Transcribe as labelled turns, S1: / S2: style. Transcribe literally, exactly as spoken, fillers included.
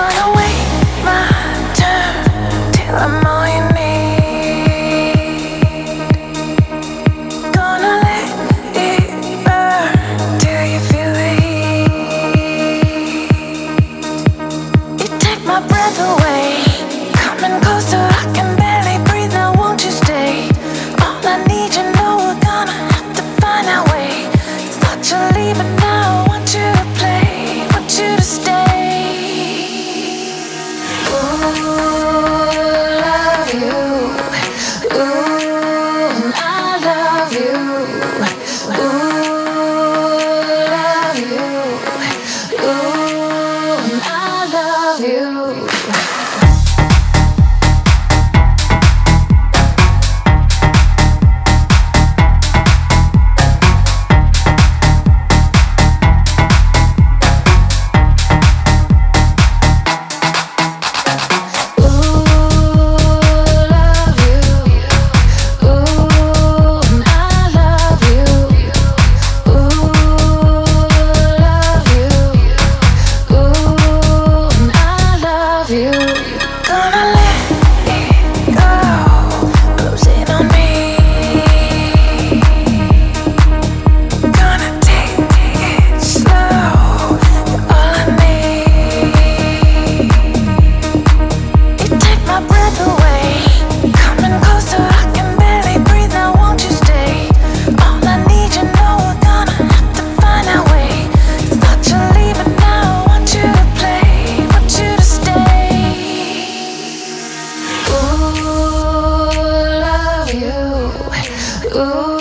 S1: Gonna wait my turn till I'm all you need. Gonna let it burn till you feel the heat. You take my breath away, coming closer, I can barely breathe now, won't you stay? All I need, you know we're gonna have to find our way. Thought you're leaving now, I want you to play, want you to stay. Ooh.